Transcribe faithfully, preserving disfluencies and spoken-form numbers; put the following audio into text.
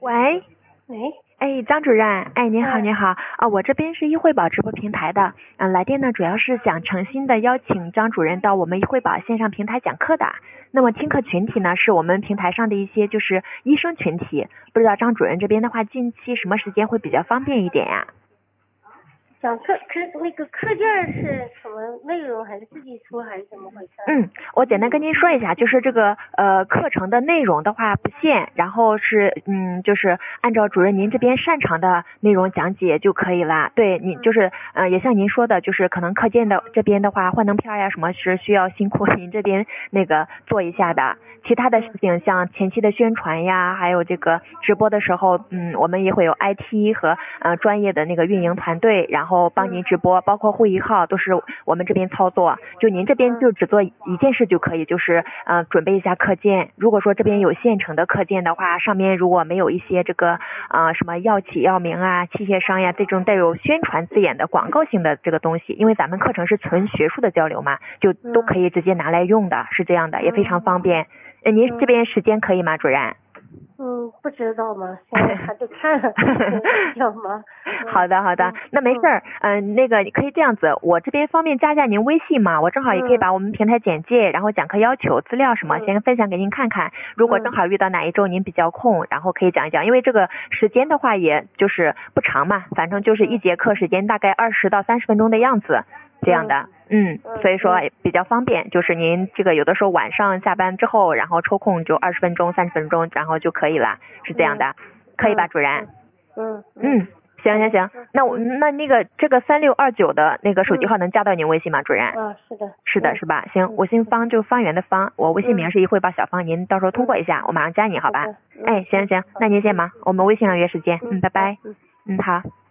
喂， 喂， 哎，张主任，哎，您好， 嗯您好啊，我这边是易汇宝直播平台的，嗯，来电呢主要是想诚心的邀请张主任到我们易汇宝线上平台讲课的。那么听课群体呢是我们平台上的一些就是医生群体，不知道张主任这边的话，近期什么时间会比较方便一点呀？ 讲课课那个课件是什么内容，还是自己出，还是怎么回事？ 嗯，我简单跟您说一下，就是这个呃课程的内容的话不限，然后是嗯就是按照主任您这边擅长的内容讲解就可以啦。对，你就是呃也像您说的，就是可能课件的这边的话，幻灯片呀什么是需要辛苦您这边那个做一下的。其他的事情像前期的宣传呀，还有这个直播的时候，嗯，我们也会有 I T 和呃专业的那个运营团队，然后帮您直播，包括会议号都是我们这边操作。就您这边就只做一件事就可以，就是呃准备一下课件。如果说这边有现成的课件的话，上面如果没有一些这个呃什么药企药名啊、器械商呀这种带有宣传字眼的广告性的这个东西，因为咱们课程是纯学术的交流嘛，就都可以直接拿来用的，是这样的，也非常方便。呃，您这边时间可以吗，主任？ 嗯，不知道吗？现在还得看，比较忙。 好的好的，那没事儿，嗯、呃，那个你可以这样子，我这边方便加一下您微信嘛，我正好也可以把我们平台简介，然后讲课要求、资料什么，先分享给您看看。如果正好遇到哪一周您比较空，然后可以讲一讲，因为这个时间的话也就是不长嘛，反正就是一节课时间大概二十到三十分钟的样子。这样的，嗯，所以说比较方便，就是您这个有的时候晚上下班之后，然后抽空就二十分钟、三十分钟，然后就可以了，是这样的，可以吧，主任？ 嗯嗯，行行行，那我那那个这个三六二九的那个手机号能加到您微信吗，主任？ 啊，是的， 是的，是吧？行，我姓方，就方圆的方，我微信名是一汇报小方，您到时候通过一下，我马上加你，好吧？哎，行行，那您先忙，我们微信上约时间，嗯，拜拜，嗯，好。